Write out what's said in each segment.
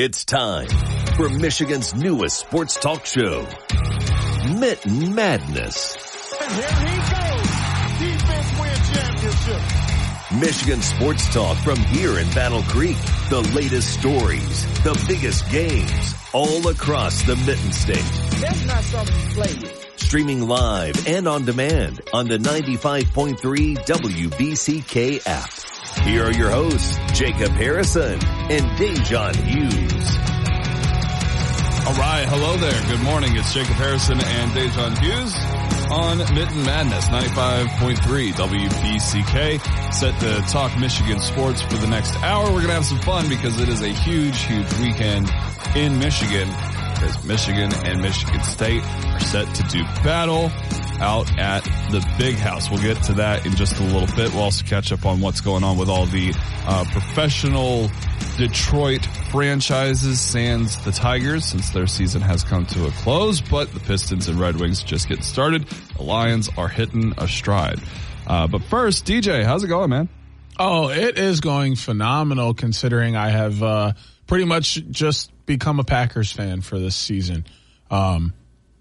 It's time for Michigan's newest sports talk show, Mitten Madness. And here he goes. Defense win championship. Michigan sports talk from here in Battle Creek. The latest stories, the biggest games, all across the Mitten State. That's not something you play with. Streaming live and on demand on the 95.3 WBCK app. Here are your hosts, Jacob Harrison and Dejan Hughes. All right. Hello there. Good morning. It's Jacob Harrison and Dejan Hughes on Mitten Madness, 95.3 WBCK. Set to talk Michigan sports for the next hour. We're going to have some fun because it is a huge weekend in Michigan. As Michigan and Michigan State are set to do battle out at the Big House. We'll get to that in just a little bit. We'll also catch up on what's going on with all the professional Detroit franchises, sans the Tigers, since their season has come to a close. But the Pistons and Red Wings just getting started. The Lions are hitting a stride. But first, DJ, how's it going, man? Oh, it is going phenomenal considering I have pretty much just become a Packers fan for this season. I'm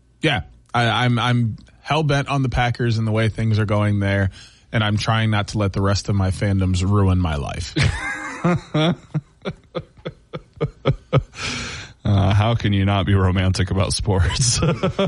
hell bent on the Packers and the way things are going there, and I'm trying not to let the rest of my fandoms ruin my life. How can you not be romantic about sports?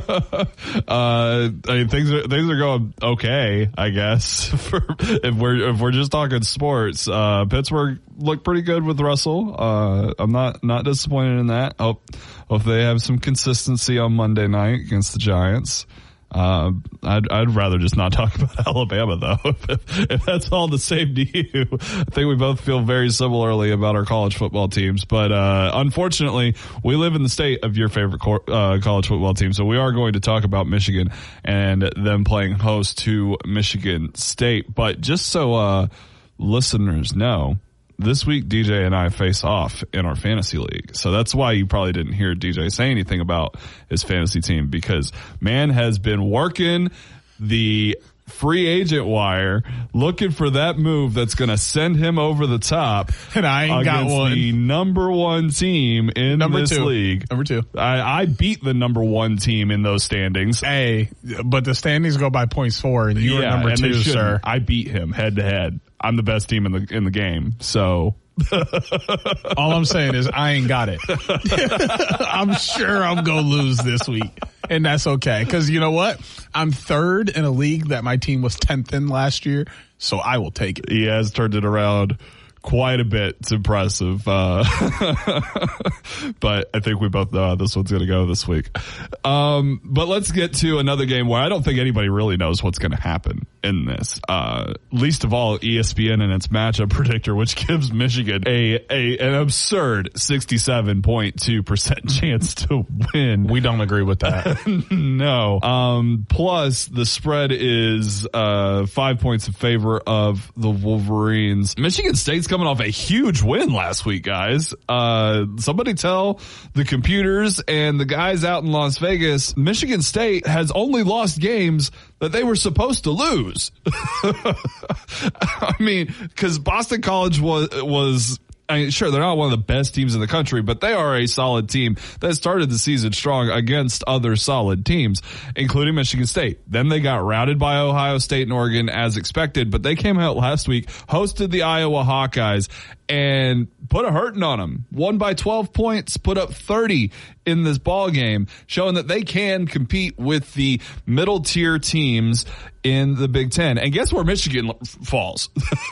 I mean, things are going okay, I guess. If we're just talking sports, Pittsburgh looked pretty good with Russell. I'm not disappointed in that. Hope they have some consistency on Monday night against the Giants. I'd rather just not talk about Alabama though. If that's all the same to you, I think we both feel very similarly about our college football teams. But, unfortunately we live in the state of your favorite college football team. So we are going to talk about Michigan and them playing host to Michigan State. But just so, listeners know, this week, DJ and I face off in our fantasy league. So that's why you probably didn't hear DJ say anything about his fantasy team, because man has been working the free agent wire looking for that move that's going to send him over the top. And I ain't got one. The number one team in this league. Number two. I beat the number one team in those standings. Hey, but the standings go by points for, and you are number two, sir. I beat him head to head. I'm the best team in the game. So all I'm saying is I ain't got it. I'm sure I'm going to lose this week, and that's okay. Cause you know what? I'm third in a league that my team was 10th in last year. So I will take it. He has turned it around quite a bit. It's impressive. But I think we both know how this one's going to go this week. But let's get to another game where I don't think anybody really knows what's going to happen in this. Least of all ESPN and its matchup predictor, which gives Michigan an absurd 67.2% chance to win. We don't agree with that. No. Plus the spread is 5 points in favor of the Wolverines. Michigan State's coming off a huge win last week, guys. Somebody tell the computers and the guys out in Las Vegas, Michigan State has only lost games that they were supposed to lose. I mean, because Boston College was I mean, sure, they're not one of the best teams in the country, but they are a solid team that started the season strong against other solid teams, including Michigan State. Then they got routed by Ohio State and Oregon as expected, but they came out last week, hosted the Iowa Hawkeyes, and put a hurting on them. Won by 12 points, put up 30 in this ball game, showing that they can compete with the middle tier teams in the Big Ten. And guess where Michigan falls?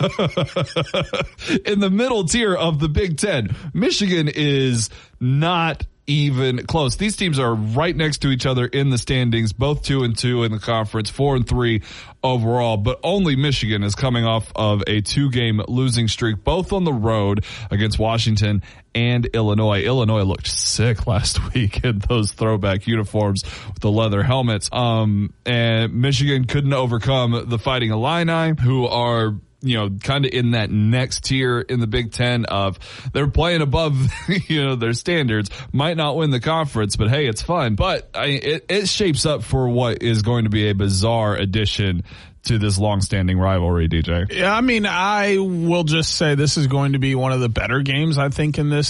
In the middle tier of the Big Ten. Michigan is not even close. These teams are right next to each other in the standings, both 2-2 in the conference, 4-3 overall, but only Michigan is coming off of a 2-game losing streak, both on the road against Washington and Illinois. Illinois looked sick last week in those throwback uniforms with the leather helmets. And Michigan couldn't overcome the Fighting Illini, who are, you know, kind of in that next tier in the Big Ten of they're playing above, you know, their standards, might not win the conference, but hey, it's fun. But it shapes up for what is going to be a bizarre addition to this long-standing rivalry, DJ. Yeah, I mean, I will just say this is going to be one of the better games, I think, in this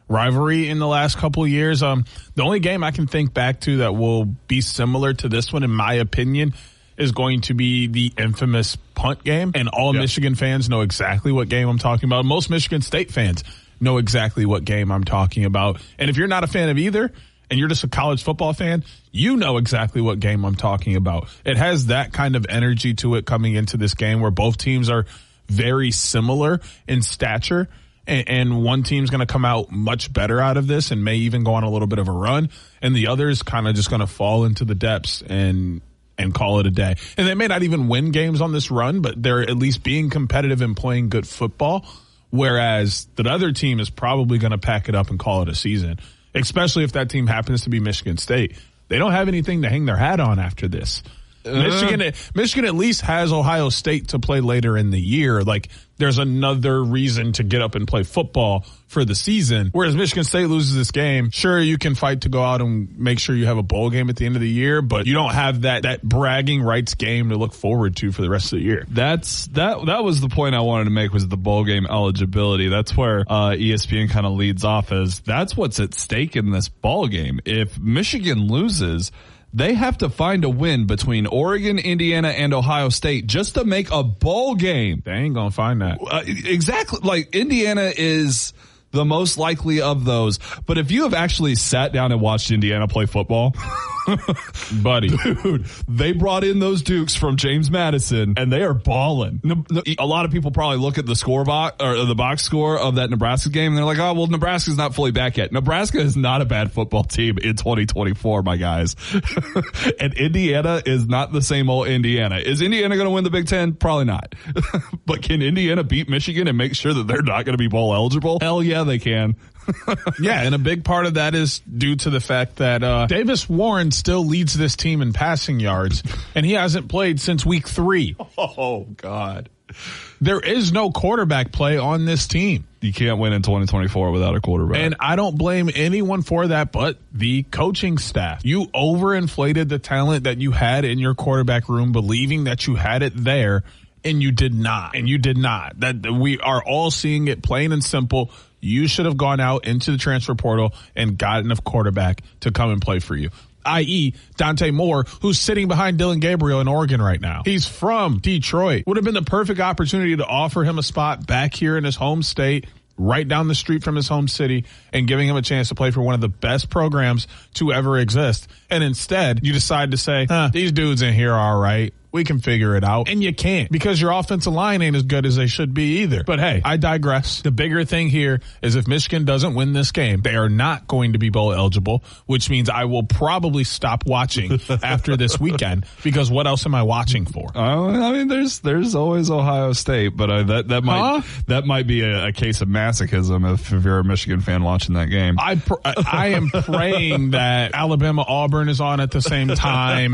rivalry in the last couple of years. The only game I can think back to that will be similar to this one, in my opinion, is going to be the infamous punt game. And all Michigan fans know exactly what game I'm talking about. Most Michigan State fans know exactly what game I'm talking about. And if you're not a fan of either, and you're just a college football fan, you know exactly what game I'm talking about. It has that kind of energy to it coming into this game where both teams are very similar in stature, and one team's going to come out much better out of this and may even go on a little bit of a run, and the other is kind of just going to fall into the depths and call it a day. And they may not even win games on this run, but they're at least being competitive and playing good football, whereas the other team is probably going to pack it up and call it a season. Especially if that team happens to be Michigan State. They don't have anything to hang their hat on after this. Michigan at least has Ohio State to play later in the year. Like, there's another reason to get up and play football for the season. Whereas Michigan State loses this game, sure, you can fight to go out and make sure you have a bowl game at the end of the year, but you don't have that bragging rights game to look forward to for the rest of the year. That was the point I wanted to make, was the bowl game eligibility. That's where ESPN kind of leads off, as that's what's at stake in this ball game. If Michigan loses, they have to find a win between Oregon, Indiana, and Ohio State just to make a bowl game. They ain't going to find that. Exactly. Like, Indiana is the most likely of those. But if you have actually sat down and watched Indiana play football, buddy, dude, they brought in those Dukes from James Madison, and they are balling. A lot of people probably look at the score box, or the box score of that Nebraska game, and they're like, oh, well, Nebraska's not fully back yet. Nebraska is not a bad football team in 2024, my guys. And Indiana is not the same old Indiana. Is Indiana going to win the Big Ten? Probably not. But can Indiana beat Michigan and make sure that they're not going to be bowl eligible? Hell yeah, they can. Yeah, and a big part of that is due to the fact that Davis Warren still leads this team in passing yards, and he hasn't played since week 3. Oh, God. There is no quarterback play on this team. You can't win in 2024 without a quarterback. And I don't blame anyone for that but the coaching staff. You overinflated the talent that you had in your quarterback room, believing that you had it there, and you did not. And you did not. That we are all seeing it plain and simple. You should have gone out into the transfer portal and gotten a quarterback to come and play for you, i.e. Dante Moore, who's sitting behind Dylan Gabriel in Oregon right now. He's from Detroit. Would have been the perfect opportunity to offer him a spot back here in his home state, right down the street from his home city, and giving him a chance to play for one of the best programs to ever exist. And instead, you decide to say, these dudes in here are all right. We can figure it out. And you can't, because your offensive line ain't as good as they should be either. But hey, I digress. The bigger thing here is if Michigan doesn't win this game, they are not going to be bowl eligible, which means I will probably stop watching after this weekend, because what else am I watching for? I mean, there's always Ohio State, but that might be a case of masochism if you're a Michigan fan watching that game. I am praying that Alabama Auburn is on at the same time.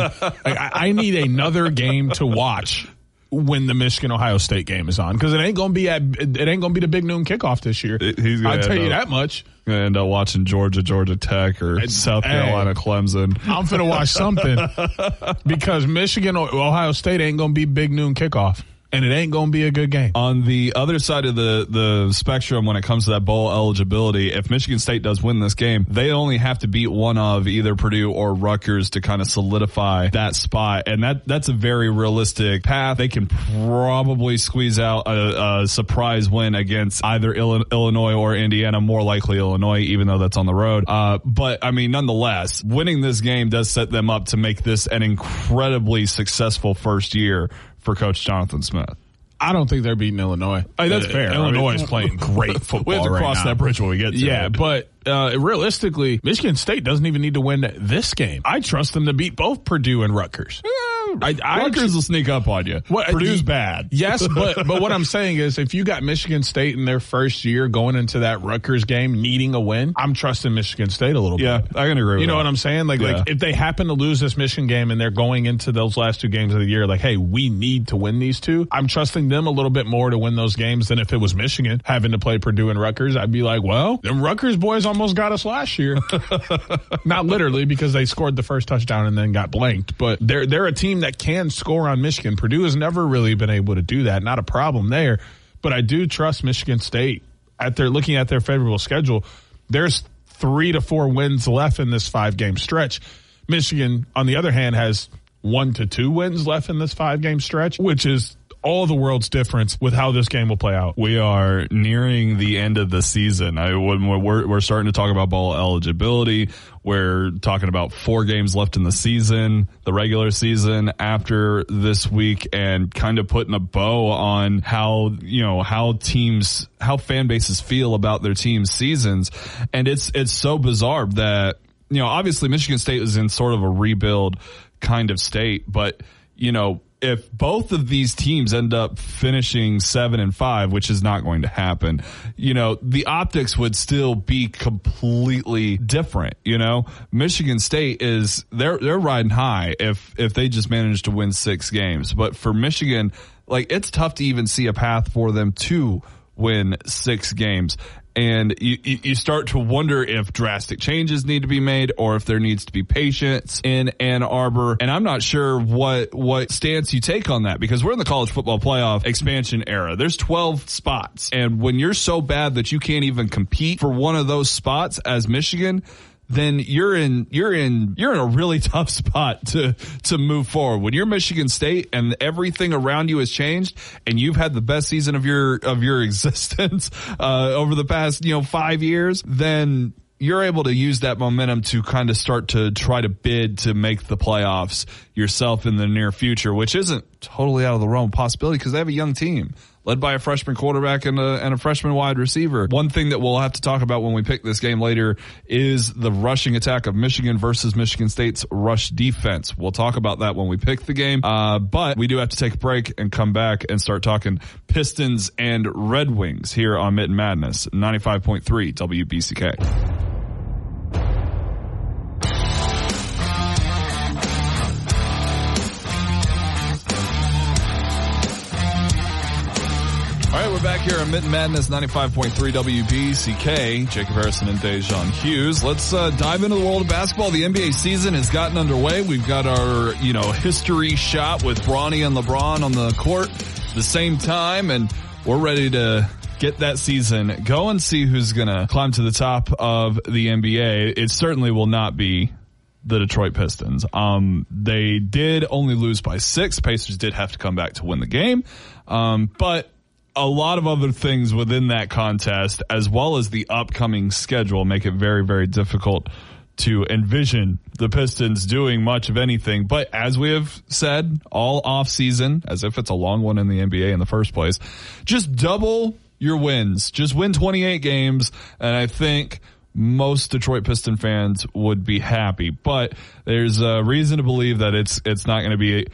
I need another game to watch when the Michigan Ohio State game is on, because it ain't gonna be the big noon kickoff this year. I'll tell you that much. Gonna end up watching Georgia Tech or South Carolina Clemson. I'm finna watch something, because Michigan Ohio State ain't gonna be big noon kickoff. And it ain't going to be a good game. On the other side of the spectrum, when it comes to that bowl eligibility, if Michigan State does win this game, they only have to beat one of either Purdue or Rutgers to kind of solidify that spot. And that's a very realistic path. They can probably squeeze out a surprise win against either Illinois or Indiana, more likely Illinois, even though that's on the road. But I mean, nonetheless, winning this game does set them up to make this an incredibly successful first year for Coach Jonathan Smith. I don't think they're beating Illinois. That's fair. Illinois is playing great football. We have to cross that bridge when we get to it. Yeah, but realistically, Michigan State doesn't even need to win this game. I trust them to beat both Purdue and Rutgers. Rutgers will sneak up on you. Purdue's bad. Yes, but what I'm saying is, if you got Michigan State in their first year going into that Rutgers game needing a win, I'm trusting Michigan State a little bit. Yeah, I can agree with that. You know what I'm saying? Like if they happen to lose this Michigan game and they're going into those last 2 games of the year, like, hey, we need to win these 2, I'm trusting them a little bit more to win those games than if it was Michigan having to play Purdue and Rutgers. I'd be like, well, them Rutgers boys almost got us last year. Not literally, because they scored the first touchdown and then got blanked, but they're a team that can score on Michigan. Purdue has never really been able to do that. Not a problem there, but I do trust Michigan State looking at their favorable schedule. There's 3 to 4 wins left in this 5-game stretch. Michigan, on the other hand, has 1 to 2 wins left in this 5-game stretch, which is all the world's difference with how this game will play out. We are nearing the end of the season. We're starting to talk about bowl eligibility. We're talking about 4 games left in the season, the regular season after this week, and kind of putting a bow on how fan bases feel about their team's seasons. And it's so bizarre that, obviously Michigan State is in sort of a rebuild kind of state, but, if both of these teams end up finishing 7-5, which is not going to happen, the optics would still be completely different. Michigan State they're riding high if they just manage to win 6 games. But for Michigan, it's tough to even see a path for them to win 6 games. And you start to wonder if drastic changes need to be made or if there needs to be patience in Ann Arbor. And I'm not sure what stance you take on that, because we're in the college football playoff expansion era. There's 12 spots. And when you're so bad that you can't even compete for one of those spots as Michigan, then you're in a really tough spot to move forward. When you're Michigan State and everything around you has changed and you've had the best season of your existence over the past 5 years, then you're able to use that momentum to kind of start to try to bid to make the playoffs yourself in the near future, which isn't totally out of the realm of possibility because they have a young team led by a freshman quarterback and a freshman wide receiver. One thing that we'll have to talk about when we pick this game later is the rushing attack of Michigan versus Michigan State's rush defense. We'll talk about that when we pick the game. But we do have to take a break and come back and start talking Pistons and Red Wings here on Mitten Madness, 95.3 WBCK. All right, we're back here on Mitten Madness, 95.3 WBCK. Jacob Harrison and Dejan Hughes. Let's dive into the world of basketball. The NBA season has gotten underway. We've got our, history shot with Bronny and LeBron on the court at the same time, and we're ready to get that season going, see who's going to climb to the top of the NBA. It certainly will not be the Detroit Pistons. They did only lose by 6. Pacers did have to come back to win the game. But a lot of other things within that contest, as well as the upcoming schedule, make it very, very difficult to envision the Pistons doing much of anything. But as we have said all off season, as if it's a long one in the NBA in the first place, just double your wins. Just win 28 games. And I think most Detroit Piston fans would be happy. But there's a reason to believe that it's not going to be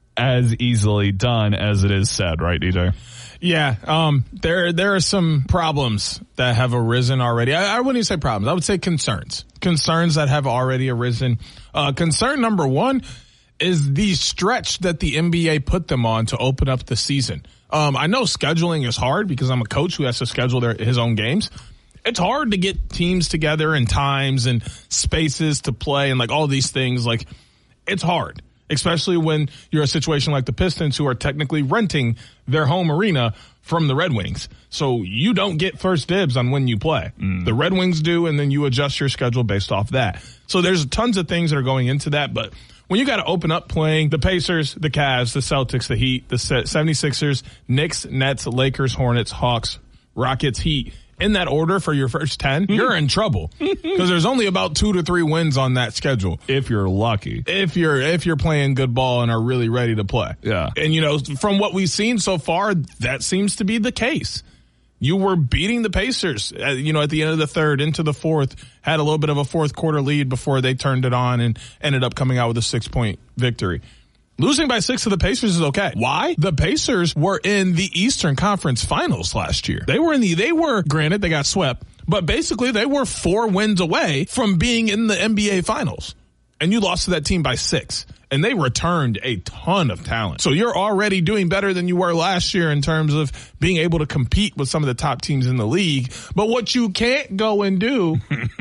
as easily done as it is said, right, DJ? Yeah, there are some problems that have arisen already. I wouldn't even say problems. I would say concerns. Concerns that have already arisen. Concern number 1 is the stretch that the NBA put them on to open up the season. I know scheduling is hard because I'm a coach who has to schedule his own games. It's hard to get teams together and times and spaces to play and all these things. It's hard. Especially when you're a situation like the Pistons, who are technically renting their home arena from the Red Wings. So you don't get first dibs on when you play. The Red Wings do, and then you adjust your schedule based off that. So there's tons of things that are going into that. But when you got to open up playing the Pacers, the Cavs, the Celtics, the Heat, the 76ers, Knicks, Nets, Lakers, Hornets, Hawks, Rockets, Heat, in that order for your first 10, you're in trouble because there's only about 2 to 3 wins on that schedule. If you're lucky. If you're playing good ball and are really ready to play. Yeah. And from what we've seen so far, that seems to be the case. You were beating the Pacers, at the end of the third into the fourth, had a little bit of a fourth quarter lead before they turned it on and ended up coming out with a 6-point victory. Losing by 6 to the Pacers is okay. Why? The Pacers were in the Eastern Conference Finals last year. They were, granted, they got swept, but basically they were 4 wins away from being in the NBA Finals. And you lost to that team by 6. And they returned a ton of talent. So you're already doing better than you were last year in terms of being able to compete with some of the top teams in the league. But what you can't go and do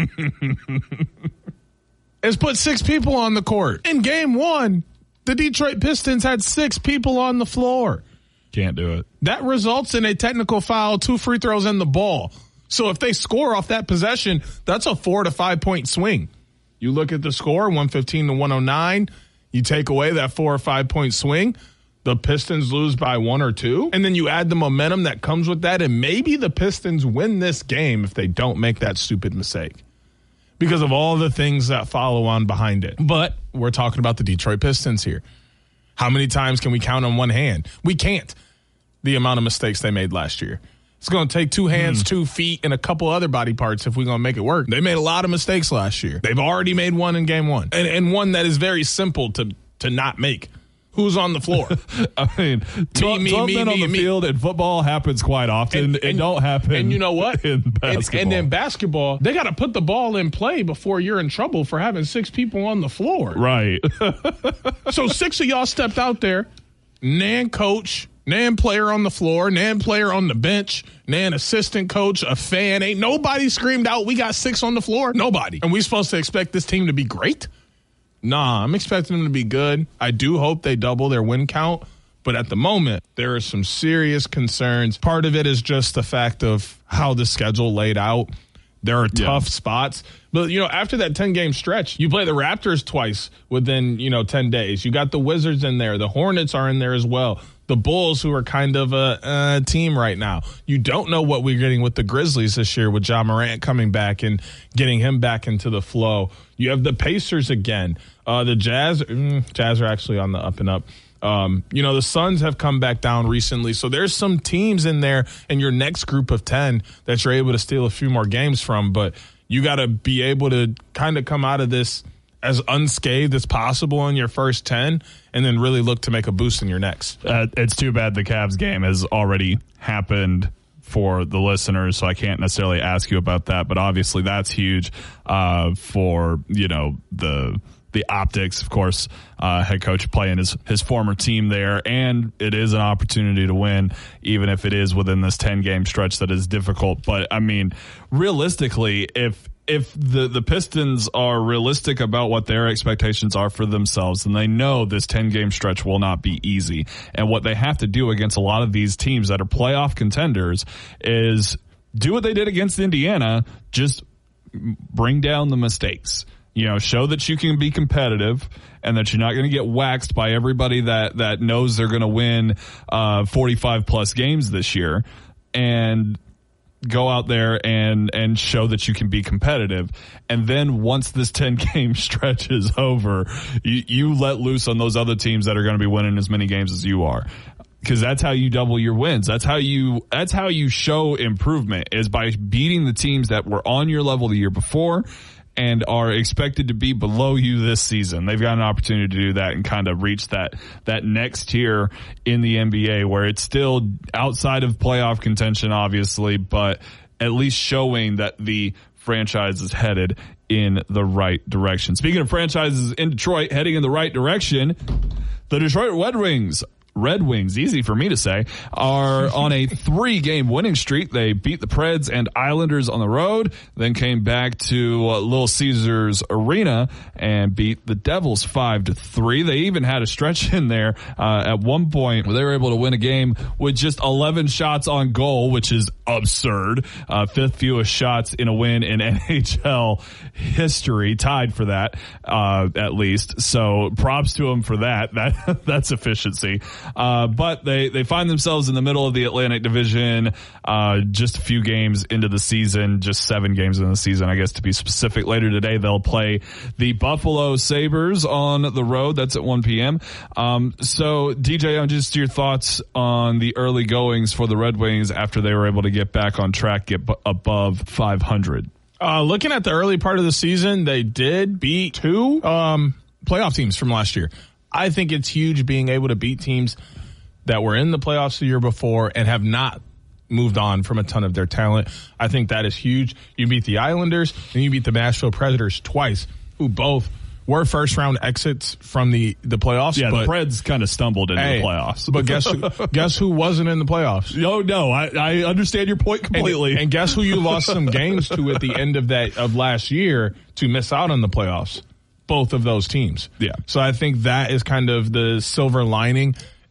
is put 6 people on the court. In game 1, the Detroit Pistons had 6 people on the floor. Can't do it. That results in a technical foul, 2 free throws, and the ball. So if they score off that possession, that's a 4 to 5 point swing. You look at the score, 115 to 109. You take away that 4 or 5 point swing. The Pistons lose by 1 or 2. And then you add the momentum that comes with that. And maybe the Pistons win this game if they don't make that stupid mistake, because of all the things that follow on behind it. But we're talking about the Detroit Pistons here. How many times can we count on one hand? We can't. The amount of mistakes they made last year. It's going to take 2 hands, 2 feet, and a couple other body parts if we're going to make it work. They made a lot of mistakes last year. They've already made one in game 1. And one that is very simple to not make. Who's on the floor? I mean, 12 men on the field in football happens quite often. It don't happen. And you know what? In basketball. And in basketball, they got to put the ball in play before you're in trouble for having 6 people on the floor. Right. So 6 of y'all stepped out there, nan coach, nan player on the floor, nan player on the bench, nan assistant coach, a fan. Ain't nobody screamed out, we got 6 on the floor. Nobody. And we supposed to expect this team to be great? Nah, I'm expecting them to be good. I do hope they double their win count. But at the moment, there are some serious concerns. Part of it is just the fact of how the schedule laid out. There are tough spots. But, after that 10-game stretch, you play the Raptors twice within, 10 days. You got the Wizards in there. The Hornets are in there as well. The Bulls, who are kind of a team right now. You don't know what we're getting with the Grizzlies this year with Ja Morant coming back and getting him back into the flow. You have the Pacers again. The Jazz are actually on the up and up. The Suns have come back down recently. So there's some teams in there in your next group of 10 that you're able to steal a few more games from. But you got to be able to kind of come out of this as unscathed as possible in your first 10 and then really look to make a boost in your next. It's too bad the Cavs game has already happened for the listeners, so I can't necessarily ask you about that. But obviously that's huge for, the optics, of course, head coach playing his former team there, and it is an opportunity to win, even if it is within this 10-game stretch that is difficult. But, I mean, realistically, if the Pistons are realistic about what their expectations are for themselves, then they know this 10-game stretch will not be easy. And what they have to do against a lot of these teams that are playoff contenders is do what they did against Indiana, just bring down the mistakes. Show that you can be competitive and that you're not going to get waxed by everybody that knows they're going to win 45 plus games this year, and go out there and show that you can be competitive. And then once this 10-game stretch is over, you let loose on those other teams that are going to be winning as many games as you are. Because that's how you double your wins. That's how you show improvement, is by beating the teams that were on your level the year before and are expected to be below you this season. They've got an opportunity to do that and kind of reach that next tier in the NBA, where it's still outside of playoff contention, obviously, but at least showing that the franchise is headed in the right direction. Speaking of franchises in Detroit heading in the right direction, the Detroit Red Wings, easy for me to say, are on a 3-game winning streak. They beat the Preds and Islanders on the road, then came back to Little Caesars Arena and beat the Devils 5-3. They even had a stretch in there at one point where they were able to win a game with just 11 shots on goal, which is absurd. 5th fewest shots in a win in NHL history, tied for that at least. So props to them for that. That's efficiency. But they find themselves in the middle of the Atlantic Division, just a few games into the season, just 7 games into the season, I guess, to be specific. Later today, they'll play the Buffalo Sabres on the road. That's at 1 p.m. So, DJ, just your thoughts on the early goings for the Red Wings after they were able to get back on track, get above 500. Looking at the early part of the season, they did beat 2 playoff teams from last year. I think it's huge being able to beat teams that were in the playoffs the year before and have not moved on from a ton of their talent. I think that is huge. You beat the Islanders and you beat the Nashville Predators twice, who both were first-round exits from the playoffs. Yeah, but the Preds kind of stumbled into the playoffs. But guess who wasn't in the playoffs? No, I understand your point completely. And guess who you lost some games to at the end of last year to miss out on the playoffs? Both of those teams. Yeah. So I think that is kind of the silver lining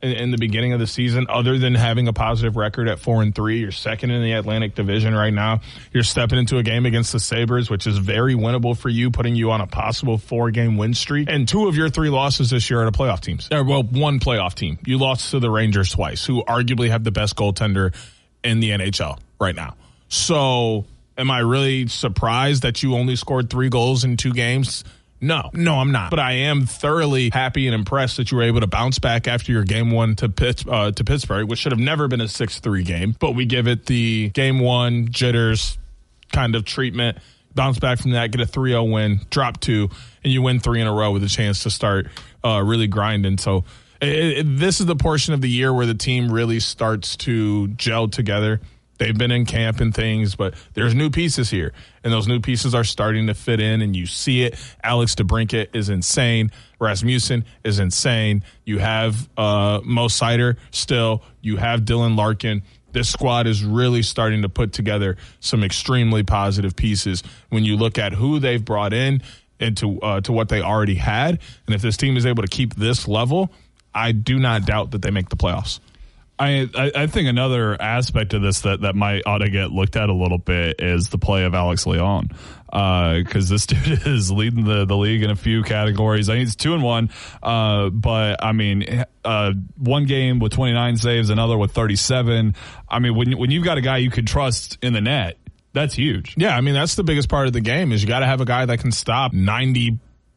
in the beginning of the season, other than having a positive record at 4-3. You're second in the Atlantic Division right now. You're stepping into a game against the Sabres, which is very winnable for you, putting you on a possible 4-game win streak. And 2 of your 3 losses this year are to playoff teams. Well, 1 playoff team. You lost to the Rangers twice, who arguably have the best goaltender in the NHL right now. So am I really surprised that you only scored 3 goals in 2 games? No, I'm not. But I am thoroughly happy and impressed that you were able to bounce back after your game 1 to Pittsburgh, which should have never been a 6-3 game. But we give it the game 1 jitters kind of treatment, bounce back from that, get a 3-0 win, drop 2, and you win 3 in a row with a chance to start really grinding. So this is the portion of the year where the team really starts to gel together. They've been in camp and things, but there's new pieces here, and those new pieces are starting to fit in, and you see it. Alex DeBrincat is insane. Rasmussen is insane. You have Mo Seider still. You have Dylan Larkin. This squad is really starting to put together some extremely positive pieces when you look at who they've brought in and to what they already had. And if this team is able to keep this level, I do not doubt that they make the playoffs. I think another aspect of this that might ought to get looked at a little bit is the play of Alex Leon. Because this dude is leading the league in a few categories. I think it's 2-1. But I mean, 1 game with 29 saves, another with 37. I mean, when you've got a guy you can trust in the net, that's huge. Yeah, I mean, that's the biggest part of the game is you got to have a guy that can stop 90+%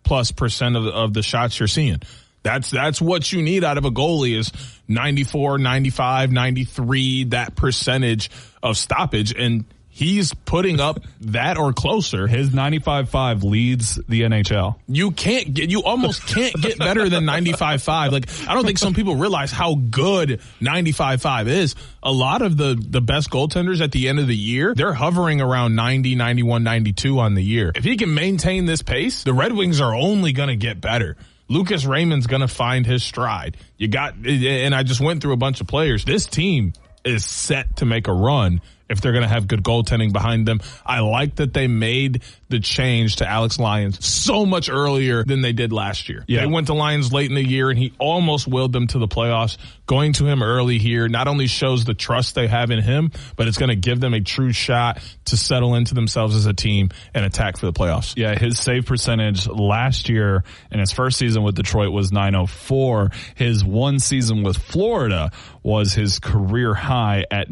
of the shots you're seeing. That's what you need out of a goalie is 94, 95, 93, that percentage of stoppage. And he's putting up that or closer. His 95.5 leads the NHL. You almost can't get better than 95.5. Like, I don't think some people realize how good 95.5 is. A lot of the best goaltenders at the end of the year, they're hovering around 90, 91, 92 on the year. If he can maintain this pace, the Red Wings are only going to get better. Lucas Raymond's going to find his stride. And I just went through a bunch of players. This team is set to make a run if they're going to have good goaltending behind them. I like that they made the change to Alex Lyons so much earlier than they did last year. Yeah. They went to Lyons late in the year, and he almost willed them to the playoffs. Going to him early here not only shows the trust they have in him, but it's going to give them a true shot to settle into themselves as a team and attack for the playoffs. Yeah, his save percentage last year in his first season with Detroit was .904. His 1 season with Florida was his career high at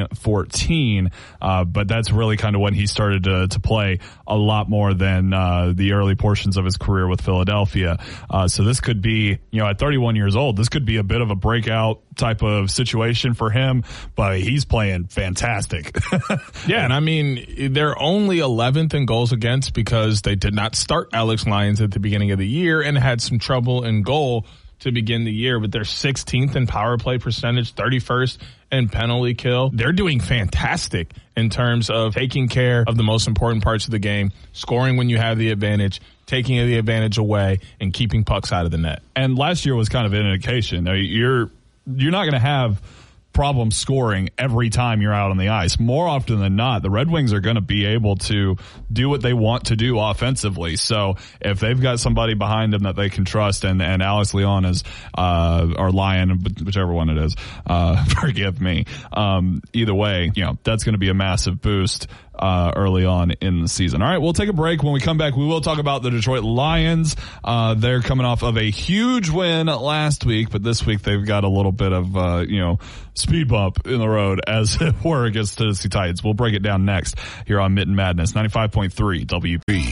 .914. But that's really kind of when he started to play a lot more than the early portions of his career with Philadelphia. So this could be, at 31 years old, this could be a bit of a breakout type of situation for him, but he's playing fantastic. Yeah, and I mean, they're only 11th in goals against because they did not start Alex Lyons at the beginning of the year and had some trouble in goal to begin the year, but they're 16th in power play percentage, 31st in penalty kill. They're doing fantastic in terms of taking care of the most important parts of the game, scoring when you have the advantage, taking the advantage away, and keeping pucks out of the net. And last year was kind of an indication. You're not going to have problem scoring every time you're out on the ice. More often than not, the Red Wings are going to be able to do what they want to do offensively. So if they've got somebody behind them that they can trust, and Alex Leon is, or Lyon, whichever one it is, forgive me. Either way, that's going to be a massive boost early on in the season. All right, we'll take a break. When we come back, we will talk about the Detroit Lions. They're coming off of a huge win last week, but this week they've got a little bit of, speed bump in the road, as it were, against Tennessee Titans. We'll break it down next here on Mitten Madness, 95.3 WB.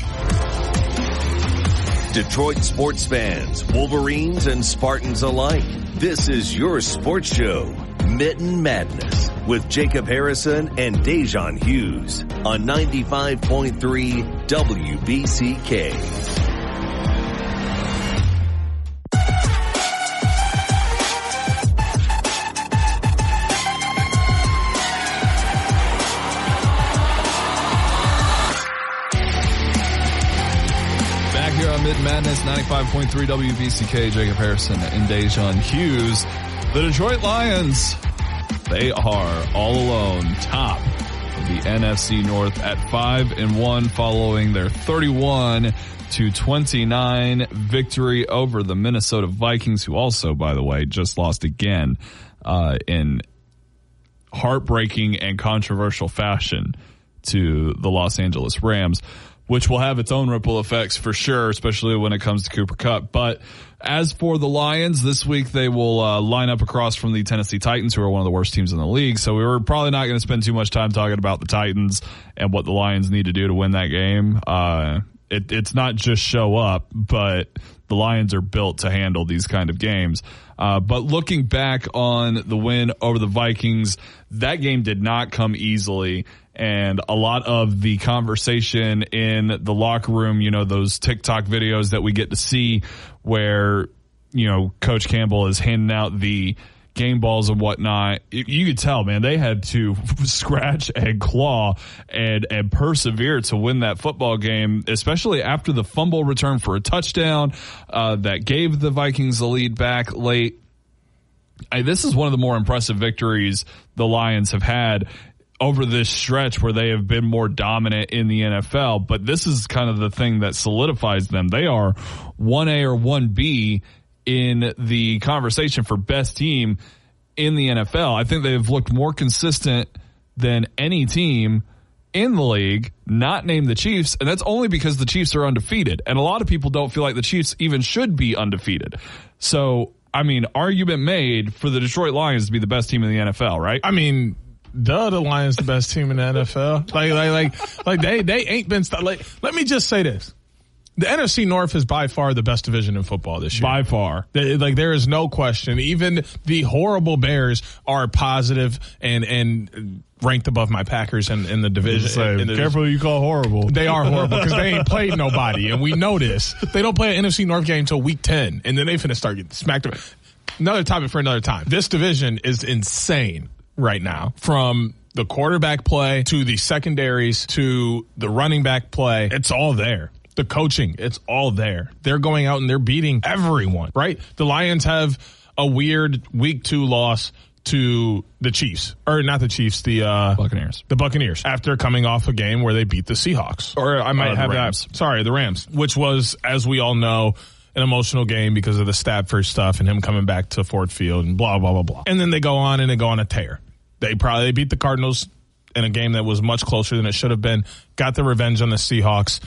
Detroit sports fans, Wolverines and Spartans alike. This is your sports show, Mitten Madness, with Jacob Harrison and Dejan Hughes on 95.3 WBCK. Mid Madness, 95.3 WBCK, Jacob Harrison and Dejan Hughes. The Detroit Lions, they are all alone top of the NFC North at 5-1 following their 31-29 victory over the Minnesota Vikings, who also, by the way, just lost again in heartbreaking and controversial fashion to the Los Angeles Rams, which will have its own ripple effects for sure, especially when it comes to Cooper Kupp. But as for the Lions, this week they will line up across from the Tennessee Titans, who are one of the worst teams in the league. So we were probably not going to spend too much time talking about the Titans and what the Lions need to do to win that game. It's not just show up, but the Lions are built to handle these kind of games. But looking back on the win over the Vikings, that game did not come easily. And a lot of the conversation in the locker room, you know, those TikTok videos that we get to see where, you know, Coach Campbell is handing out the game balls and whatnot, you could tell, man, they had to scratch and claw and persevere to win that football game, especially after the fumble return for a touchdown that gave the Vikings the lead back late. This is one of the more impressive victories the Lions have had over this stretch where they have been more dominant in the NFL. But this is kind of the thing that solidifies them. They are 1A or 1B in the conversation for best team in the NFL. I think they've looked more consistent than any team in the league, not named the Chiefs, and that's only because the Chiefs are undefeated. And a lot of people don't feel like the Chiefs even should be undefeated. So, I mean, argument made for the Detroit Lions to be the best team in the NFL, right? I mean, the Lions the best team in the NFL. Like they ain't been let me just say this. The NFC North is by far the best division in football this year. By far. There is no question. Even the horrible Bears are positive and ranked above my Packers in the division. Careful who you call horrible. They are horrible because they ain't played nobody, and we know this. They don't play an NFC North game until week 10, and then they finna start getting smacked. Another topic for another time. This division is insane right now, from the quarterback play to the secondaries to the running back play. It's all there. The coaching, it's all there. They're going out and they're beating everyone, right? The Lions have a weird week 2 loss to the Chiefs, or not the Chiefs, the Buccaneers. The Buccaneers, after coming off a game where they beat the Seahawks, or I might have Rams. The Rams, which was, as we all know, an emotional game because of the Stafford stuff and him coming back to Ford Field and blah, blah, blah, blah. And then they go on a tear. They probably beat the Cardinals in a game that was much closer than it should have been, got the revenge on the Seahawks,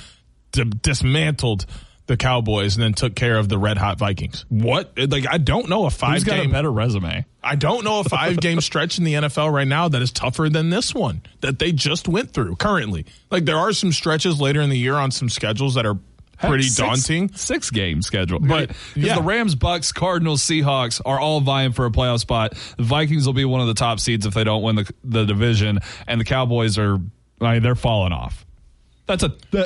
dismantled the Cowboys, and then took care of the red-hot Vikings. What? I don't know a 5-game... Who's got a better resume? I don't know a 5-game stretch in the NFL right now that is tougher than this one that they just went through currently. There are some stretches later in the year on some schedules that are pretty daunting. 6-game schedule. But yeah, the Rams, Bucks, Cardinals, Seahawks are all vying for a playoff spot. The Vikings will be one of the top seeds if they don't win the division. And the Cowboys they're falling off. But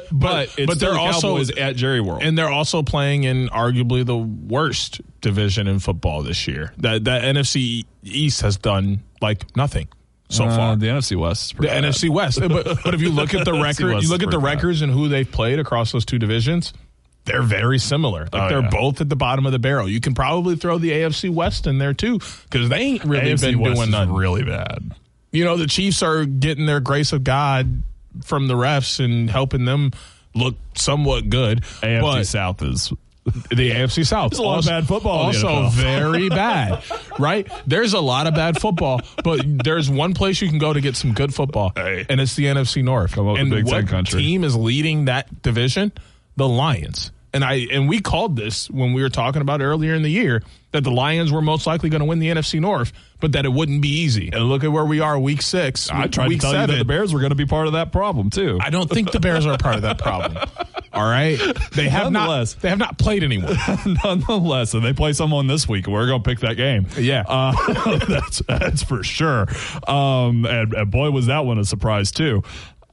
they're also at Jerry World. And they're also playing in arguably the worst division in football this year. That NFC East has done nothing so far. The NFC West is pretty bad. NFC West. But if you look at the record, you look at the records and who they've played across those two divisions, they're very similar. They're both at the bottom of the barrel. You can probably throw the AFC West in there too, because they ain't really been doing nothing. Really bad. You know, the Chiefs are getting their grace of God from the refs and helping them look somewhat good. AFC South is the AFC South. There's a lot of bad football. Also very bad, right? There's a lot of bad football, but there's one place you can go to get some good football, and it's the NFC North. And Big Ten country. Team is leading that division? The Lions. And we called this when we were talking about earlier in the year that the Lions were most likely going to win the NFC North, but that it wouldn't be easy. And look at where we are, week 6. I tried to tell you that the Bears were going to be part of that problem too. I don't think the Bears are part of that problem. All right, they have not played anyone. Nonetheless, and they play someone this week. We're going to pick that game. Yeah, that's for sure. And boy, was that one a surprise too.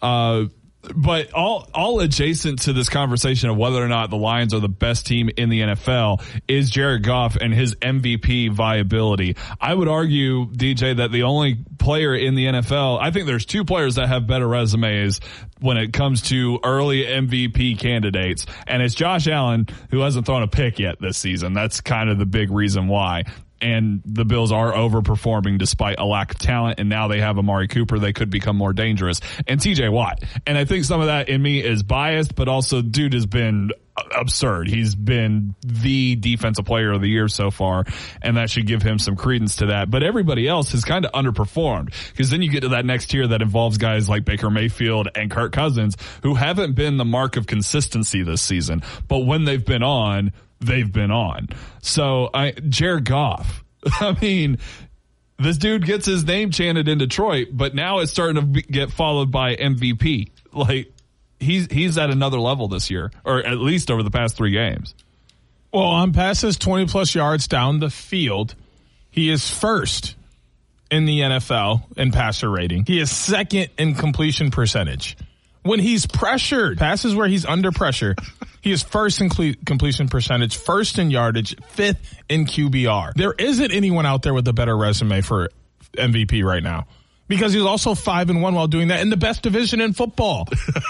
But all adjacent to this conversation of whether or not the Lions are the best team in the NFL is Jared Goff and his MVP viability. I would argue, DJ, that the only player in the NFL, I think there's 2 players that have better resumes when it comes to early MVP candidates. And it's Josh Allen, who hasn't thrown a pick yet this season. That's kind of the big reason why. and the Bills are overperforming despite a lack of talent, and now they have Amari Cooper. They could become more dangerous. And TJ Watt. And I think some of that in me is biased, but also dude has been absurd. He's been the defensive player of the year so far, and that should give him some credence to that. But everybody else has kind of underperformed, because then you get to that next tier that involves guys like Baker Mayfield and Kirk Cousins, who haven't been the mark of consistency this season. But when they've been on, they've been on. So Jared Goff, I mean, this dude gets his name chanted in Detroit, but now it's starting to get followed by MVP. Like, he's at another level this year, or at least over the past 3 games. Well, on passes 20-plus yards down the field, he is first in the NFL in passer rating. He is second in completion percentage. When he's pressured, passes where he's under pressure, he is first in completion percentage, first in yardage, 5th in QBR. There isn't anyone out there with a better resume for MVP right now, because he's also 5-1 while doing that in the best division in football.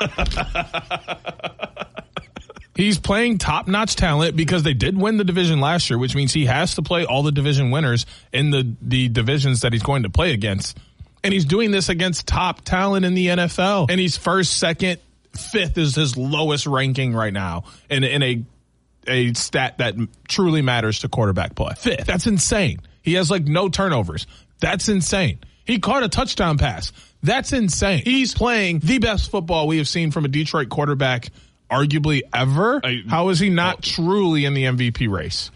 He's playing top-notch talent because they did win the division last year, which means he has to play all the division winners in the divisions that he's going to play against. And he's doing this against top talent in the NFL. And he's first, second, 5th is his lowest ranking right now in a stat that truly matters to quarterback play. 5th. That's insane. He has like no turnovers. That's insane. He caught a touchdown pass. That's insane. He's playing the best football we have seen from a Detroit quarterback arguably ever. How is he not truly in the MVP race?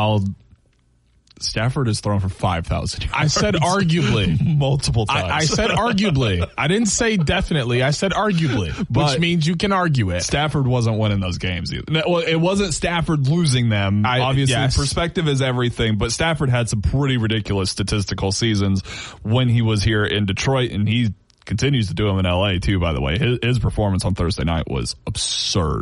Stafford has thrown for 5,000 yards. I said arguably. Multiple times. I said arguably. I didn't say definitely. I said arguably, which means you can argue it. Stafford wasn't winning those games either. Well, it wasn't Stafford losing them. Obviously, yes. Perspective is everything, but Stafford had some pretty ridiculous statistical seasons when he was here in Detroit, and he continues to do them in LA too, by the way. His performance on Thursday night was absurd.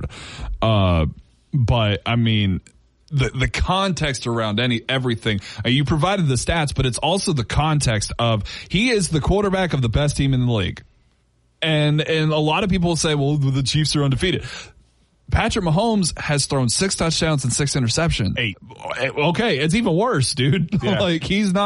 But I mean, the context around everything, you provided the stats, but it's also the context of he is the quarterback of the best team in the league. And a lot of people say, well, the Chiefs are undefeated. Patrick Mahomes has thrown 6 touchdowns and 6 interceptions. 8. Okay. It's even worse, dude. Yeah. Like,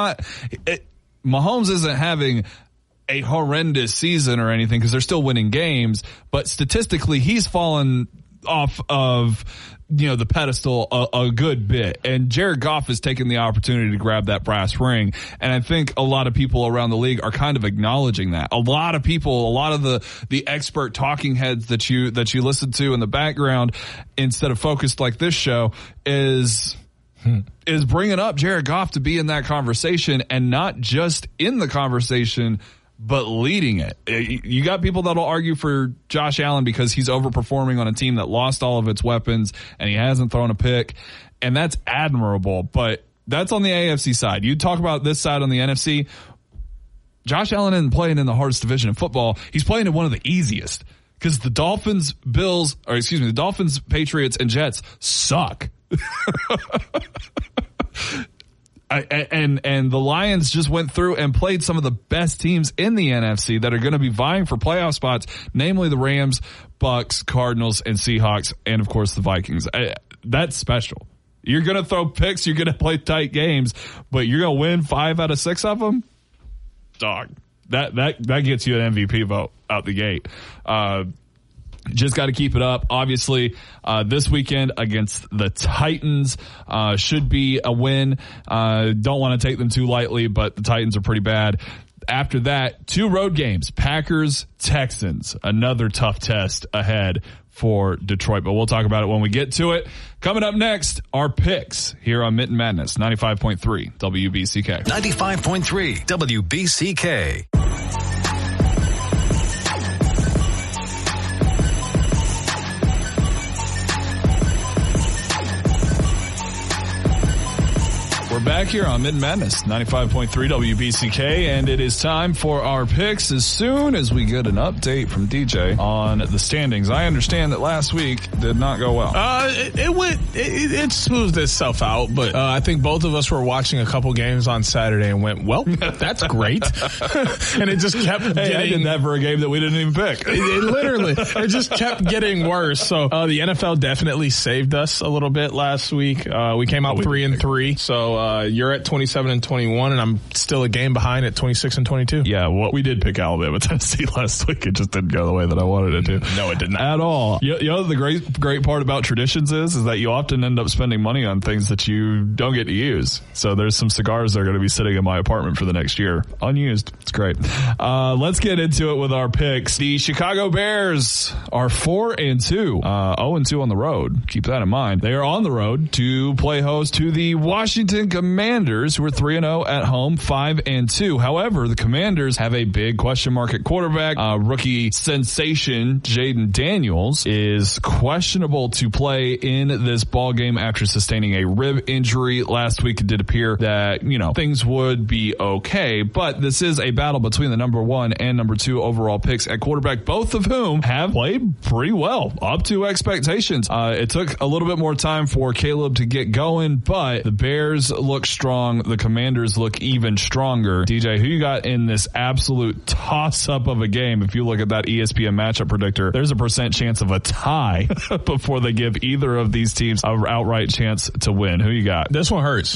Mahomes isn't having a horrendous season or anything, because they're still winning games, but statistically he's fallen off of, the pedestal a good bit. And Jared Goff has taken the opportunity to grab that brass ring. And I think a lot of people around the league are kind of acknowledging that. A lot of the expert talking heads that you listen to in the background, instead of focused like this show, is bringing up Jared Goff to be in that conversation, and not just in the conversation, but leading it. You got people that'll argue for Josh Allen because he's overperforming on a team that lost all of its weapons and he hasn't thrown a pick, and that's admirable. But that's on the AFC side. You talk about this side on the NFC. Josh Allen isn't playing in the hardest division in football. He's playing in one of the easiest, because the Dolphins, Patriots, and Jets suck. And the Lions just went through and played some of the best teams in the NFC that are going to be vying for playoff spots, namely the Rams, Bucks, Cardinals, and Seahawks, and of course the Vikings. That's special. You're going to throw picks, you're going to play tight games, but you're going to win 5 out of 6 of them? Dog. That gets you an MVP vote out the gate. Just got to keep it up. Obviously, this weekend against the Titans should be a win. Don't want to take them too lightly, but the Titans are pretty bad. After that, 2 road games, Packers, Texans, another tough test ahead for Detroit, but we'll talk about it when we get to it. Coming up next, our picks here on Mitten Madness, 95.3 WBCK. 95.3 WBCK. We're back here on Mitten Madness, 95.3 WBCK, and it is time for our picks as soon as we get an update from DJ on the standings. I understand that last week did not go well. It smoothed itself out, but I think both of us were watching a couple games on Saturday and went, well, that's great. And it just kept getting... I did that for a game that we didn't even pick. It just kept getting worse. So the NFL definitely saved us a little bit last week. We came out 3-3, so You're at 27-21, and I'm still a game behind at 26-22. Yeah, well, we did pick Alabama, Tennessee last week. It just didn't go the way that I wanted it to. No, it did not. At all. You know, the great part about traditions is that you often end up spending money on things that you don't get to use. So there's some cigars that are going to be sitting in my apartment for the next year. Unused. It's great. Let's get into it with our picks. The Chicago Bears are 4-2. 0-2 on the road. Keep that in mind. They are on the road to play host to the Washington Commanders, who are 3-0 at home, 5-2. However, the Commanders have a big question mark at quarterback. Rookie sensation Jaden Daniels is questionable to play in this ball game after sustaining a rib injury last week. It did appear that, you know, things would be okay, but this is a battle between the number 1 and number 2 overall picks at quarterback, both of whom have played pretty well, up to expectations. It took a little bit more time for Caleb to get going, but the Bears look strong. The Commanders look even stronger. DJ, who you got in this absolute toss-up of a game? If you look at that ESPN matchup predictor, there's a % chance of a tie before they give either of these teams an outright chance to win. Who you got? This one hurts.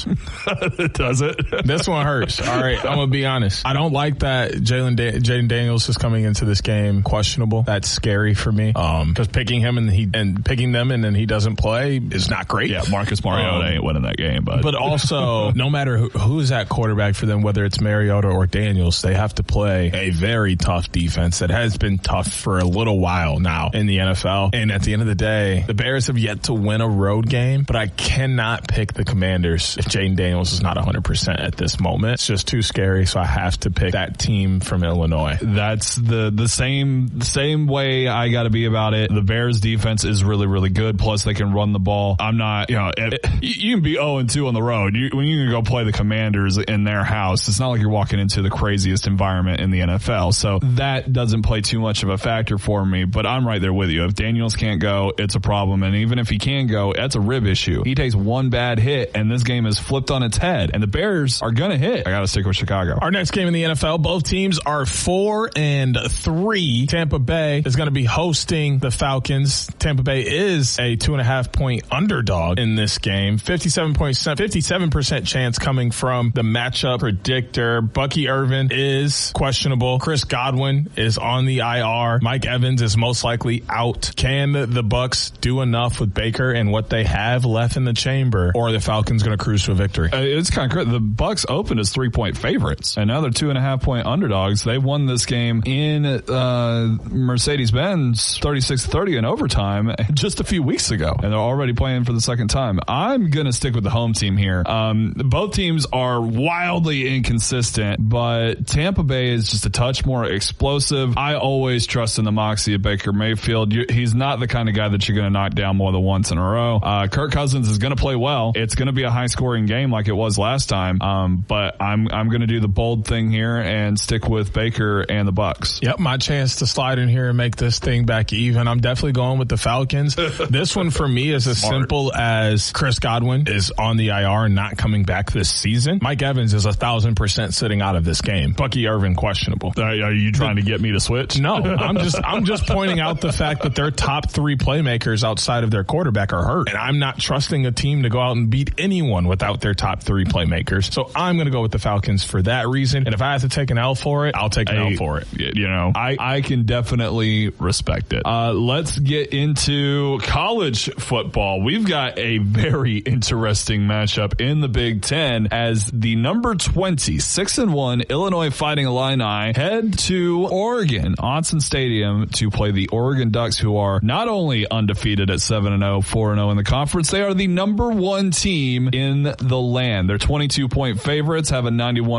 Does it? This one hurts. All right, I'm going to be honest. I don't like that Jaden Daniels is coming into this game questionable. That's scary for me. Because picking him and picking them and then he doesn't play is not great. Yeah, Marcus Mariota ain't winning that game. But also, no matter who's at quarterback for them, whether it's Mariota or Daniels, they have to play a very tough defense that has been tough for a little while now in the NFL. And at the end of the day, the Bears have yet to win a road game, but I cannot pick the Commanders if Jaden Daniels is not 100% at this moment. It's just too scary, so I have to pick that team from Illinois. That's the same way I got to be about it. The Bears defense is really, really good. Plus, they can run the ball. I'm not, you can be 0-2 on the road. When you can go play the Commanders in their house, it's not like you're walking into the craziest environment in the NFL. So that doesn't play too much of a factor for me, but I'm right there with you. If Daniels can't go, it's a problem. And even if he can go, that's a rib issue. He takes one bad hit and this game is flipped on its head, and the Bears are going to hit. I got to stick with Chicago. Our next game in the NFL, both teams are 4-3. Tampa Bay is going to be hosting the Falcons. Tampa Bay is a 2.5-point underdog in this game. 57% chance coming from the matchup predictor. Bucky Irvin is questionable. Chris Godwin is on the IR. Mike Evans is most likely out. Can the Bucs do enough with Baker and what they have left in the chamber, or are the Falcons going to cruise to a victory? It's kind of crazy. The Bucs opened as 3-point favorites, and now they're 2.5-point underdogs. They won this game in Mercedes-Benz 36-30 in overtime just a few weeks ago, and they're already playing for the second time. I'm going to stick with the home team here. Both teams are wildly inconsistent, but Tampa Bay is just a touch more explosive. I always trust in the moxie of Baker Mayfield. He's not the kind of guy that you're going to knock down more than once in a row. Kirk Cousins is going to play well. It's going to be a high-scoring game like it was last time, but I'm going to do the bold thing here and stick with Baker and the Bucs. Yep, my chance to slide in here and make this thing back even. I'm definitely going with the Falcons. This one for me is as simple as Chris Godwin is on the IR and not coming back this season. Mike Evans is 1,000% sitting out of this game. Bucky Irvin questionable. Are you trying to get me to switch? No, I'm just pointing out the fact that their top 3 playmakers outside of their quarterback are hurt, and I'm not trusting a team to go out and beat anyone without their top 3 playmakers. So I'm going to go with the Falcons for that reason. And if I have to take an L for it, I'll take an L for it. I can definitely respect it. Let's get into college football. We've got a very interesting matchup in the Big Ten as the number 20, 6-1 Illinois Fighting Illini head to Oregon, Autzen Stadium, to play the Oregon Ducks, who are not only undefeated at 7-0, 4-0 in the conference, they are the number 1 team in the land. They're 22-point favorites, have a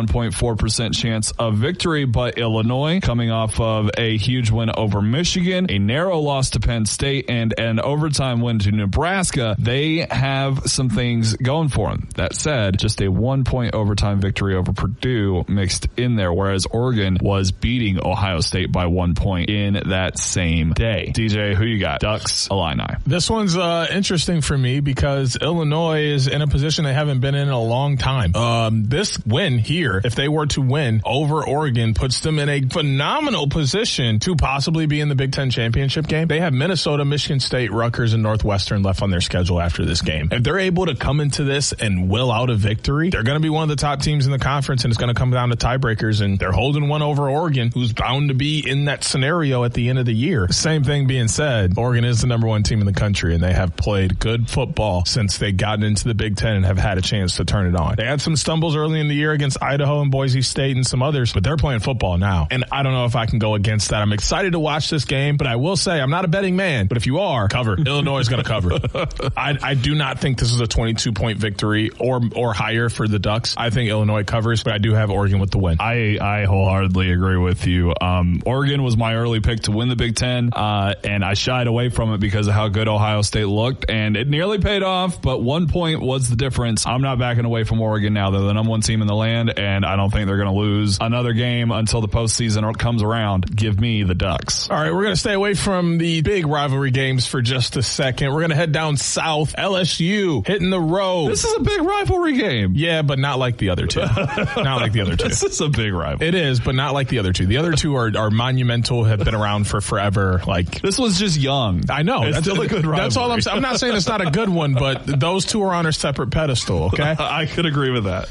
91.4% chance of victory, but Illinois, coming off of a huge win over Michigan, a narrow loss to Penn State, and an overtime win to Nebraska, they have some things going for them. That said, just a 1-point overtime victory over Purdue mixed in there, whereas Oregon was beating Ohio State by 1 point in that same day. DJ, who you got? Ducks, Illini. This one's interesting for me because Illinois is in a position they haven't been in a long time. This win here, if they were to win over Oregon, puts them in a phenomenal position to possibly be in the Big Ten championship game. They have Minnesota, Michigan State, Rutgers, and Northwestern left on their schedule after this game. If they're able to come into this and will bail out a victory, they're going to be one of the top teams in the conference, and it's going to come down to tiebreakers, and they're holding one over Oregon, who's bound to be in that scenario at the end of the year. Same thing being said, Oregon is the number one team in the country, and they have played good football since they gotten into the Big Ten and have had a chance to turn it on. They had some stumbles early in the year against Idaho and Boise State and some others, but they're playing football now, and I don't know if I can go against that. I'm excited to watch this game, but I will say I'm not a betting man, but if you are, cover. Illinois is going to cover. I do not think this is a 22-point victory or higher for the Ducks. I think Illinois covers, but I do have Oregon with the win. I wholeheartedly agree with you. Oregon was my early pick to win the Big Ten, and I shied away from it because of how good Ohio State looked, and it nearly paid off, but 1 point was the difference. I'm not backing away from Oregon now. They're the number one team in the land, and I don't think they're going to lose another game until the postseason comes around. Give me the Ducks. All right, we're going to stay away from the big rivalry games for just a second. We're going to head down south. LSU hitting the road. This is a big rivalry game. Yeah, but not like the other two. Not like the other two. This is a big rival. It is, but not like the other two. The other two are monumental, have been around for forever. Like, this was just young. I know. It's still a good rivalry. That's all I'm saying. I'm not saying it's not a good one, but those two are on a separate pedestal, okay? I could agree with that.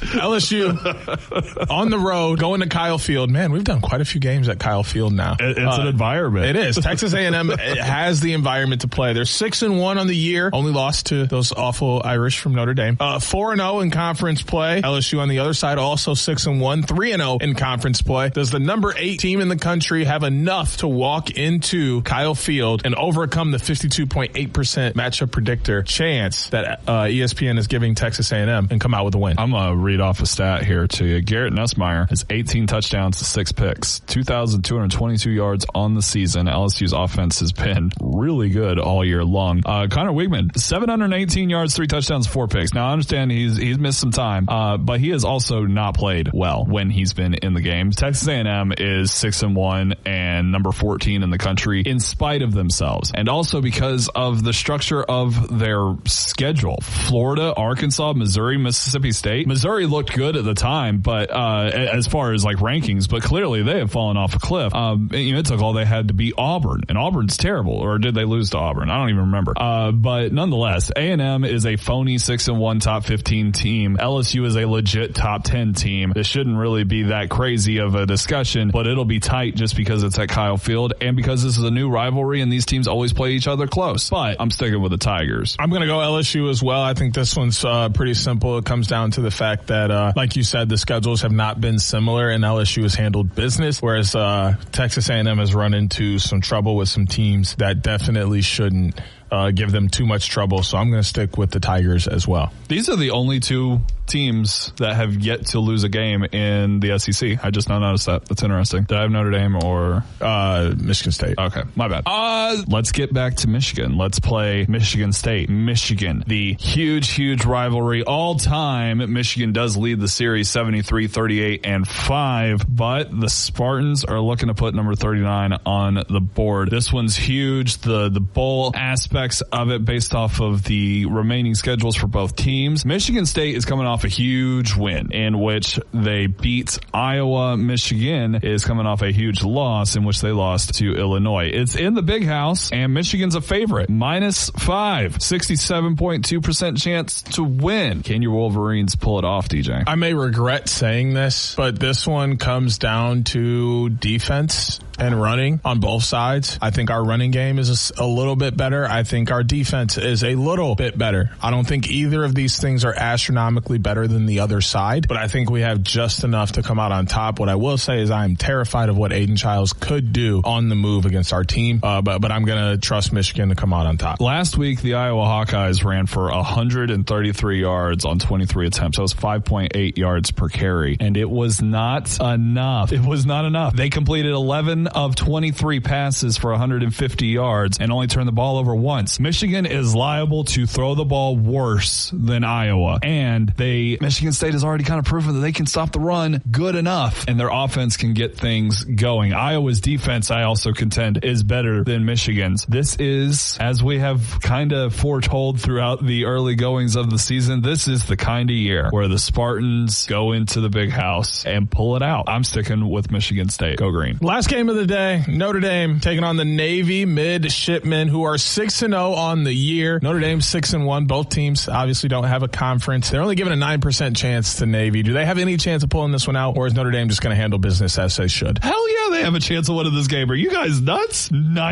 LSU on the road, going to Kyle Field. Man, we've done quite a few games at Kyle Field now. It's an environment. It is. Texas A&M has the environment to play. They're 6-1 on the year. Only lost to those awful Irish from Notre Dame. 4-0 in conference play. LSU on the other side also 6-1, 3-0 in conference play. Does the number 8 team in the country have enough to walk into Kyle Field and overcome the 52.8% matchup predictor chance that ESPN is giving Texas A&M and come out with a win? I'm going to read off a stat here to you. Garrett Nussmeier has 18 touchdowns to 6 picks, 2,222 yards on the season. LSU's offense has been really good all year long. Connor Weigman, 718 yards, 3 touchdowns, 4 picks. Now I understand he's missed some time, but he has also not played well when he's been in the game. Texas A&M is 6-1 and number 14 in the country in spite of themselves, and also because of the structure of their schedule. Florida, Arkansas, Missouri, Mississippi State. Missouri looked good at the time, but as far as like rankings, but clearly they have fallen off a cliff. It took all they had to beat Auburn, and Auburn's terrible. Or did they lose to Auburn? I don't even remember. But nonetheless, A&M is a phony 6-1 top 15 team. LSU is a legit top 10 team. This shouldn't really be that crazy of a discussion, but it'll be tight just because it's at Kyle Field and because this is a new rivalry and these teams always play each other close. But I'm sticking with the Tigers. I'm going to go LSU as well. I think this one's pretty simple. It comes down to the fact that, like you said, the schedules have not been similar and LSU has handled business, whereas Texas A&M has run into some trouble with some teams that definitely shouldn't give them too much trouble. So I'm going to stick with the Tigers as well. These are the only two teams that have yet to lose a game in the SEC. I just now noticed that. That's interesting. Did I have Notre Dame or Michigan State? Okay, my bad. Let's get back to Michigan. Let's play Michigan State. Michigan, the huge rivalry all time. Michigan does lead the series 73-38-5, but the Spartans are looking to put number 39 on the board. This one's huge. The bowl aspects of it based off of the remaining schedules for both teams. Michigan State is coming off a huge win in which they beat Iowa. Michigan is coming off a huge loss in which they lost to Illinois. It's in the big house and Michigan's a favorite. -5, 67.2% chance to win. Can your Wolverines pull it off, DJ? I may regret saying this, but this one comes down to defense and running on both sides. I think our running game is a little bit better. I think our defense is a little bit better. I don't think either of these things are astronomically better than the other side, but I think we have just enough to come out on top. What I will say is I am terrified of what Aiden Childs could do on the move against our team, but I'm going to trust Michigan to come out on top. Last week, the Iowa Hawkeyes ran for 133 yards on 23 attempts. That was 5.8 yards per carry, and it was not enough. It was not enough. They completed 11 of 23 passes for 150 yards and only turned the ball over once. Michigan is liable to throw the ball worse than Iowa, and Michigan State has already kind of proven that they can stop the run good enough, and their offense can get things going. Iowa's defense, I also contend, is better than Michigan's. This is, as we have kind of foretold throughout the early goings of the season, this is the kind of year where the Spartans go into the big house and pull it out. I'm sticking with Michigan State. Go Green. Last game of of the day, Notre Dame taking on the Navy Midshipmen, who are 6-0 on the year. Notre Dame 6-1. Both teams obviously don't have a conference. They're only given a 9% chance to Navy. Do they have any chance of pulling this one out, or is Notre Dame just going to handle business as they should? Hell yeah, they have a chance of winning this game. Are you guys nuts?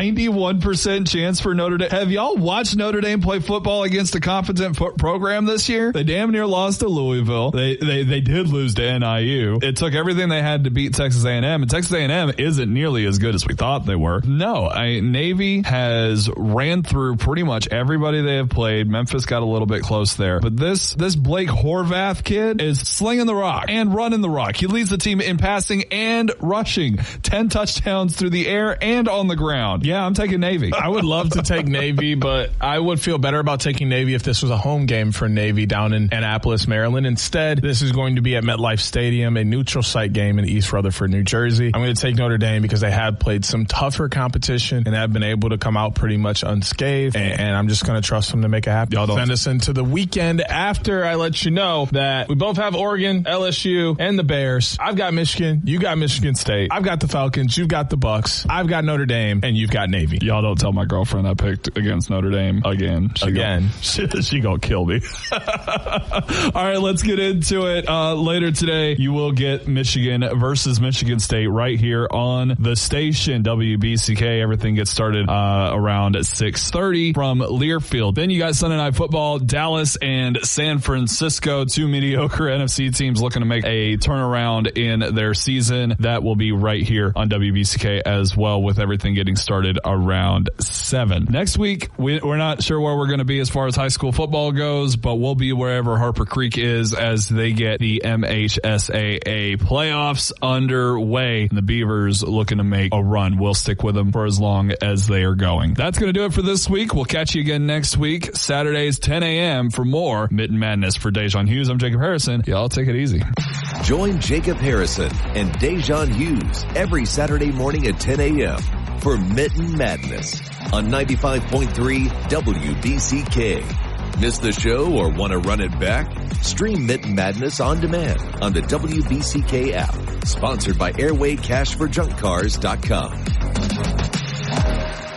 91% chance for Notre Dame. Have y'all watched Notre Dame play football against a competent program this year? They damn near lost to Louisville. They did lose to NIU. It took everything they had to beat Texas A&M, and Texas A&M isn't nearly as good as we thought they were. No, Navy has ran through pretty much everybody they have played. Memphis got a little bit close there, but this Blake Horvath kid is slinging the rock and running the rock. He leads the team in passing and rushing. 10 touchdowns through the air and on the ground. Yeah, I'm taking Navy. I would love to take Navy, but I would feel better about taking Navy if this was a home game for Navy down in Annapolis, Maryland. Instead, this is going to be at MetLife Stadium, a neutral site game in East Rutherford, New Jersey. I'm going to take Notre Dame because they have played some tougher competition and have been able to come out pretty much unscathed, and I'm just going to trust them to make it happen. Y'all don't send us into the weekend after I let you know that we both have Oregon, LSU, and the Bears. I've got Michigan. You got Michigan State. I've got the Falcons. You've got the Bucks. I've got Notre Dame, and you've got Navy. Y'all don't tell my girlfriend I picked against Notre Dame again. She gonna kill me. All right, let's get into it. Later today, you will get Michigan versus Michigan State right here on the station, WBCK. Everything gets started around 6:30 from Learfield. Then you got Sunday Night Football, Dallas and San Francisco, two mediocre NFC teams looking to make a turnaround in their season. That will be right here on WBCK as well, with everything getting started around 7. Next week, we're not sure where we're going to be as far as high school football goes, but we'll be wherever Harper Creek is as they get the MHSAA playoffs underway. The Beavers looking to make a run. We'll stick with them for as long as they are going. That's going to do it for this week. We'll catch you again next week, Saturdays 10 a.m. for more Mitten Madness. For Dejan Hughes, I'm Jacob Harrison. Y'all take it easy. Join Jacob Harrison and Dejan Hughes every Saturday morning at 10 a.m. for Mitten Madness on 95.3 WBCK. Miss the show or want to run it back? Stream Mitten Madness on demand on the WBCK app. Sponsored by AirwayCashForJunkCars.com.